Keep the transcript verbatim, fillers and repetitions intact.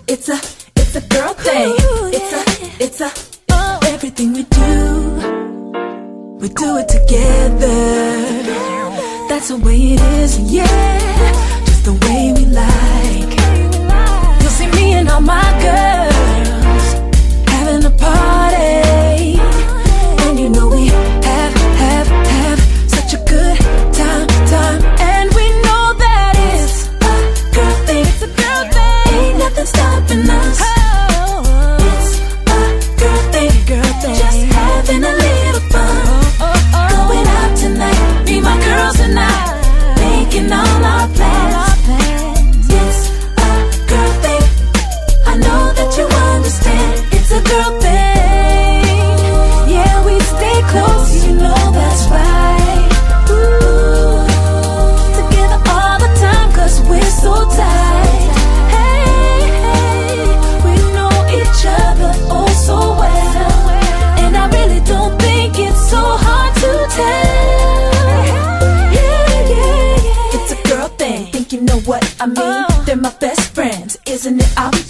It's a, it's a girl thing. It's a, it's a, oh. Everything we do, we do it together. That's the way it is, yeah. Just the way we like. You'll see me and all my girls having a party, and you know we have, have, have such a good time, time. And we know that it's a girl thing. It's a girl thing. Ain't nothing stopping us. It's a girl thing, girl thing. Just having a little fun. Going out tonight, me, my girls and I, making all our plans. It's a girl thing. I know that you understand. It's a girl thing. Yeah, we stay close, you know that's right. Ooh, together all the time, cause we're so tight. Hey, hey, we know each other oh so well, and I really don't think it's so hard to tell. Yeah, yeah, yeah. It's a girl thing, think you know what I mean. They're my best friends, isn't it obvious?